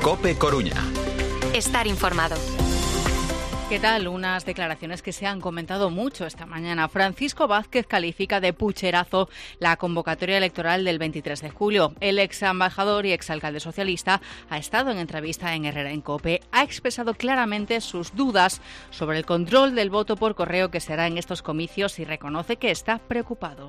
COPE Coruña. Estar informado. ¿Qué tal? Unas declaraciones que se han comentado mucho esta mañana. Francisco Vázquez califica de pucherazo la convocatoria electoral del 23 de julio. El ex embajador y exalcalde socialista ha estado en entrevista en Herrera en COPE. Ha expresado claramente sus dudas sobre el control del voto por correo que se hará en estos comicios y reconoce que está preocupado.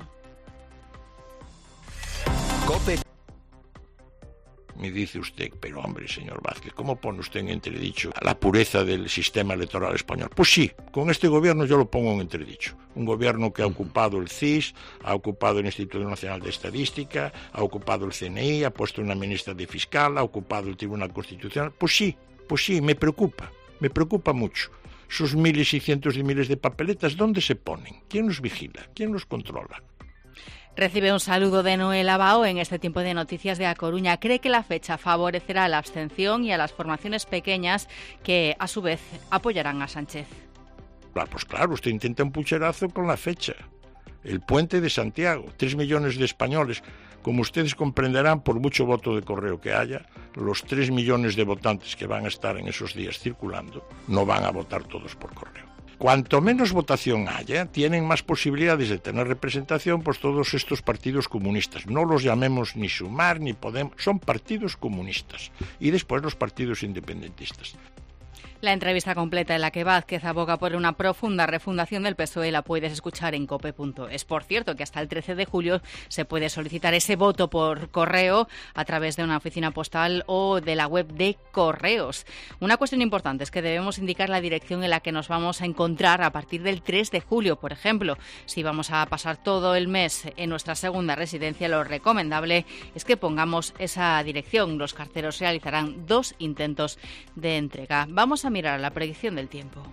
COPE. Me dice usted, pero hombre, señor Vázquez, ¿cómo pone usted en entredicho la pureza del sistema electoral español? Pues sí, con este gobierno yo lo pongo en entredicho. Un gobierno que ha ocupado el CIS, ha ocupado el Instituto Nacional de Estadística, ha ocupado el CNI, ha puesto una ministra de Fiscal, ha ocupado el Tribunal Constitucional. Pues sí, me preocupa mucho. Sus miles y cientos de miles de papeletas, ¿dónde se ponen? ¿Quién los vigila? ¿Quién los controla? Recibe un saludo de Noel Abao en este tiempo de noticias de A Coruña. Cree que la fecha favorecerá a la abstención y a las formaciones pequeñas que, a su vez, apoyarán a Sánchez. Pues claro, usted intenta un pucherazo con la fecha. El puente de Santiago, 3 millones de españoles. Como ustedes comprenderán, por mucho voto de correo que haya, los 3 millones de votantes que van a estar en esos días circulando no van a votar todos por correo. Cuanto menos votación haya, tienen más posibilidades de tener representación pues todos estos partidos comunistas. No los llamemos ni Sumar ni Podemos, son partidos comunistas. Y después los partidos independentistas. La entrevista completa en la que Vázquez aboga por una profunda refundación del PSOE la puedes escuchar en cope.es. Por cierto, que hasta el 13 de julio se puede solicitar ese voto por correo a través de una oficina postal o de la web de Correos. Una cuestión importante es que debemos indicar la dirección en la que nos vamos a encontrar a partir del 3 de julio. Por ejemplo, si vamos a pasar todo el mes en nuestra segunda residencia, lo recomendable es que pongamos esa dirección. Los carteros realizarán 2 intentos de entrega. Vamos a mirar la predicción del tiempo.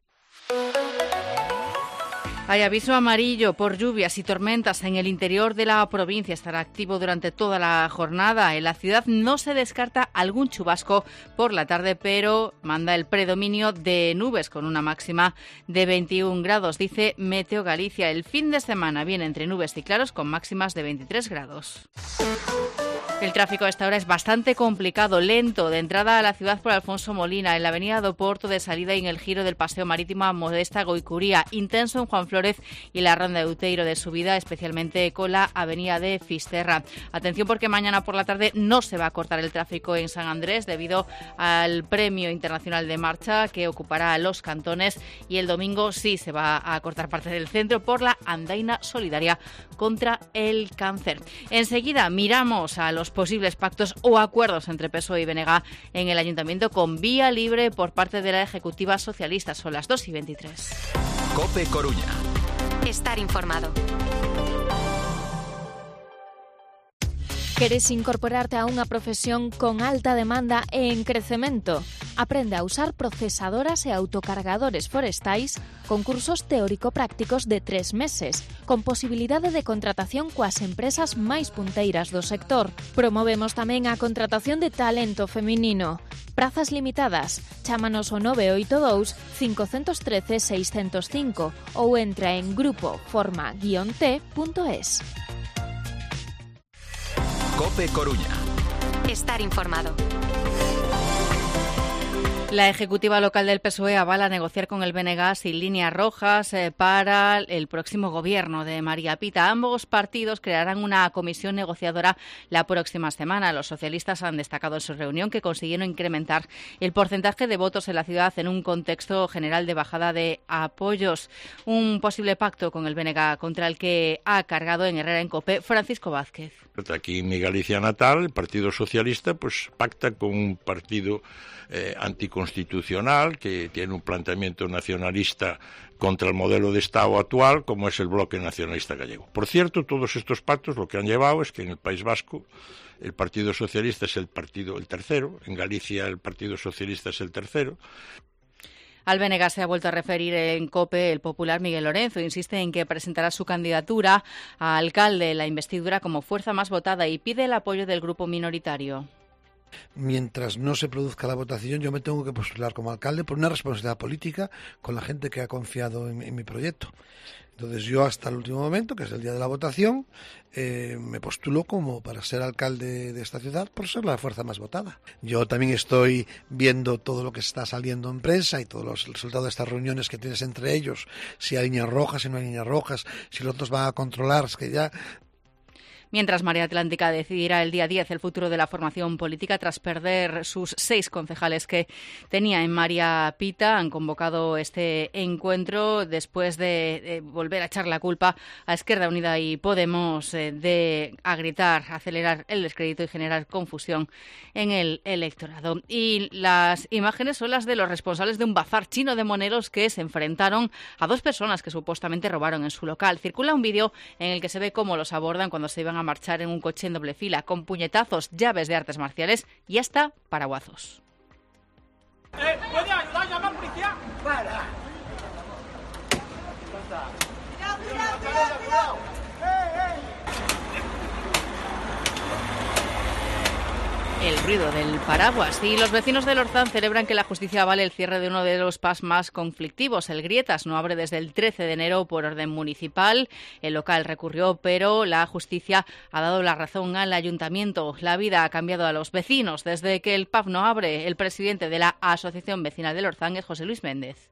Hay aviso amarillo por lluvias y tormentas en el interior de la provincia. Estará activo durante toda la jornada. En la ciudad no se descarta algún chubasco por la tarde, pero manda el predominio de nubes con una máxima de 21 grados, dice Meteo Galicia. El fin de semana viene entre nubes y claros con máximas de 23 grados. El tráfico a esta hora es bastante complicado, lento, de entrada a la ciudad por Alfonso Molina, en la avenida do Porto de salida y en el giro del Paseo Marítimo a Modesta Goicuría, intenso en Juan Flórez y la Ronda de Outeiro de subida, especialmente con la avenida de Fisterra. Atención porque mañana por la tarde no se va a cortar el tráfico en San Andrés debido al Premio Internacional de Marcha que ocupará los cantones y el domingo sí se va a cortar parte del centro por la andaina solidaria contra el cáncer. Enseguida miramos a los posibles pactos o acuerdos entre PSOE y BNG en el Ayuntamiento con vía libre por parte de la Ejecutiva Socialista. Son las 2:23. COPE Coruña. Estar informado. Queres incorporarte a unha profesión con alta demanda e en crecemento? Aprende a usar procesadoras e autocargadores forestais con cursos teórico-prácticos de 3 meses, con posibilidade de contratación coas empresas máis punteiras do sector. Promovemos tamén a contratación de talento feminino. Prazas limitadas. Chámanos ao 982 513 605 ou entra en grupoforma-t.es. COPE Coruña. Estar informado. La Ejecutiva Local del PSOE avala negociar con el BNG sin líneas rojas para el próximo gobierno de María Pita. Ambos partidos crearán una comisión negociadora la próxima semana. Los socialistas han destacado en su reunión que consiguieron incrementar el porcentaje de votos en la ciudad en un contexto general de bajada de apoyos. Un posible pacto con el BNG contra el que ha cargado en Herrera en COPE Francisco Vázquez. Aquí en mi Galicia natal, el Partido Socialista pues pacta con un partido anticonstitucional que tiene un planteamiento nacionalista contra el modelo de Estado actual, como es el Bloque Nacionalista Gallego. Por cierto, todos estos pactos lo que han llevado es que en el País Vasco el Partido Socialista es el tercero, en Galicia el Partido Socialista es el tercero. Al BNG se ha vuelto a referir en COPE el popular Miguel Lorenzo. Insiste en que presentará su candidatura a alcalde en la investidura como fuerza más votada y pide el apoyo del grupo minoritario. Mientras no se produzca la votación, yo me tengo que postular como alcalde por una responsabilidad política con la gente que ha confiado en mi proyecto. Entonces yo hasta el último momento, que es el día de la votación, me postulo como para ser alcalde de esta ciudad por ser la fuerza más votada. Yo también estoy viendo todo lo que está saliendo en prensa y todos los resultados de estas reuniones que tienes entre ellos, si hay líneas rojas, si no hay líneas rojas, si los otros van a controlar, es que ya... Mientras Marea Atlántica decidirá el día 10 el futuro de la formación política tras perder sus 6 concejales que tenía en María Pita, han convocado este encuentro después de volver a echar la culpa a Izquierda Unida y Podemos de agrietar, acelerar el descrédito y generar confusión en el electorado. Y las imágenes son las de los responsables de un bazar chino de moneros que se enfrentaron a 2 personas que supuestamente robaron en su local. Circula un vídeo en el que se ve cómo los abordan cuando se iban a marchar en un coche en doble fila, con puñetazos, llaves de artes marciales y hasta paraguazos. ¿Puede ayudar a llamar a la policía? ¡Para! ¡Cuidado! El ruido del paraguas. Y los vecinos de Lorzán celebran que la justicia avale el cierre de uno de los PAS más conflictivos. El Grietas no abre desde el 13 de enero por orden municipal. El local recurrió, pero la justicia ha dado la razón al ayuntamiento. La vida ha cambiado a los vecinos desde que el PAF no abre. El presidente de la Asociación Vecinal de Lorzán es José Luis Méndez.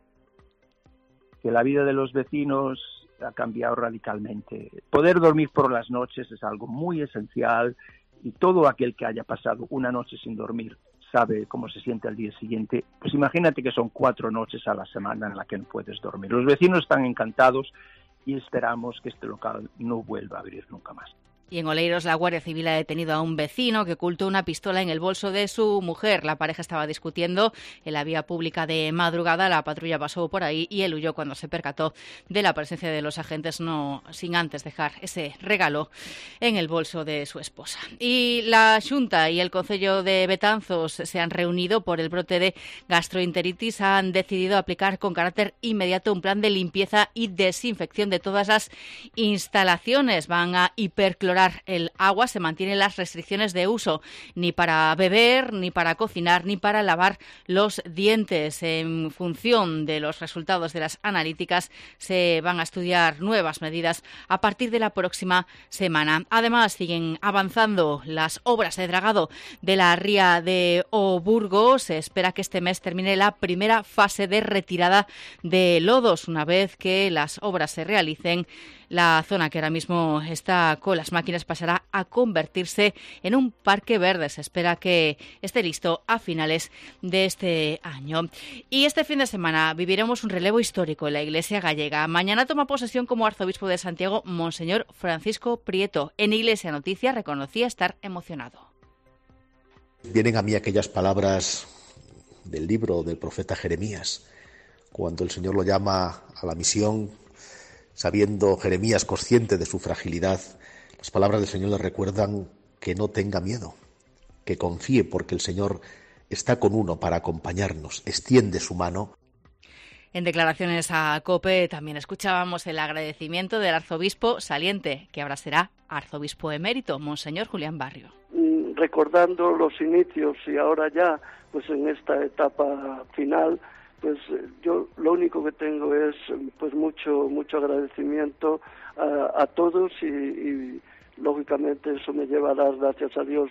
Que la vida de los vecinos ha cambiado radicalmente. Poder dormir por las noches es algo muy esencial. Y todo aquel que haya pasado una noche sin dormir sabe cómo se siente al día siguiente. Pues imagínate que son 4 noches a la semana en las que no puedes dormir. Los vecinos están encantados y esperamos que este local no vuelva a abrir nunca más. Y en Oleiros, la Guardia Civil ha detenido a un vecino que ocultó una pistola en el bolso de su mujer. La pareja estaba discutiendo en la vía pública de madrugada. La patrulla pasó por ahí y él huyó cuando se percató de la presencia de los agentes, no sin antes dejar ese regalo en el bolso de su esposa. Y la Xunta y el Concello de Betanzos se han reunido por el brote de gastroenteritis. Han decidido aplicar con carácter inmediato un plan de limpieza y desinfección de todas las instalaciones. Van a hiperclorar el agua, se mantienen las restricciones de uso, ni para beber, ni para cocinar, ni para lavar los dientes. En función de los resultados de las analíticas, se van a estudiar nuevas medidas a partir de la próxima semana. Además, siguen avanzando las obras de dragado de la ría de Oburgo. Se espera que este mes termine la primera fase de retirada de lodos. Una vez que las obras se realicen, la zona que ahora mismo está con las máquinas pasará a convertirse en un parque verde. Se espera que esté listo a finales de este año. Y este fin de semana viviremos un relevo histórico en la Iglesia gallega. Mañana toma posesión como arzobispo de Santiago Monseñor Francisco Prieto. En Iglesia Noticia reconocía estar emocionado. Vienen a mí aquellas palabras del libro del profeta Jeremías, cuando el Señor lo llama a la misión. Sabiendo Jeremías, consciente de su fragilidad, las palabras del Señor le recuerdan que no tenga miedo, que confíe porque el Señor está con uno para acompañarnos, extiende su mano. En declaraciones a COPE también escuchábamos el agradecimiento del arzobispo saliente, que ahora será arzobispo emérito, Monseñor Julián Barrio. Recordando los inicios y ahora ya, pues en esta etapa final, pues yo lo único que tengo es pues mucho agradecimiento a todos y lógicamente eso me lleva a dar gracias a Dios.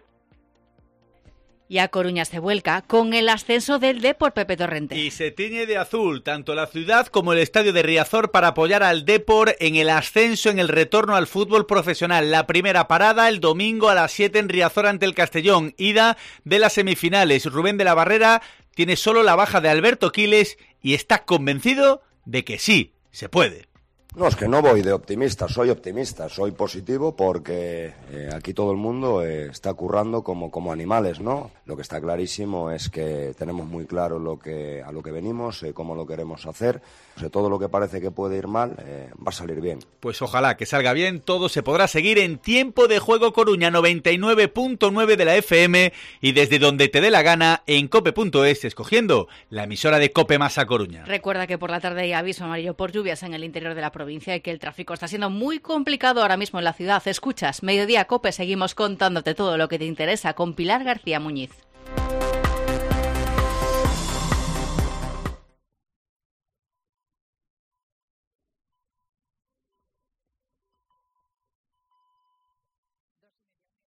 Y a Coruña se vuelca con el ascenso del Depor, Pepe Torrente. Y se tiñe de azul tanto la ciudad como el estadio de Riazor para apoyar al Depor en el ascenso, en el retorno al fútbol profesional. La primera parada el domingo a las 7 en Riazor ante el Castellón. Ida de las semifinales. Rubén de la Barrera tiene solo la baja de Alberto Quiles y está convencido de que sí, se puede. No, es que no voy de optimista, soy positivo porque aquí todo el mundo está currando como animales, ¿no? Lo que está clarísimo es que tenemos muy claro a lo que venimos, cómo lo queremos hacer. O sea, todo lo que parece que puede ir mal va a salir bien. Pues ojalá que salga bien, todo se podrá seguir en Tiempo de Juego Coruña 99.9 de la FM y desde donde te dé la gana en cope.es, escogiendo la emisora de Cope más a Coruña. Recuerda que por la tarde hay aviso amarillo por lluvias en el interior de la provincia y que el tráfico está siendo muy complicado ahora mismo en la ciudad. Escuchas Mediodía Cope, seguimos contándote todo lo que te interesa con Pilar García Muñiz.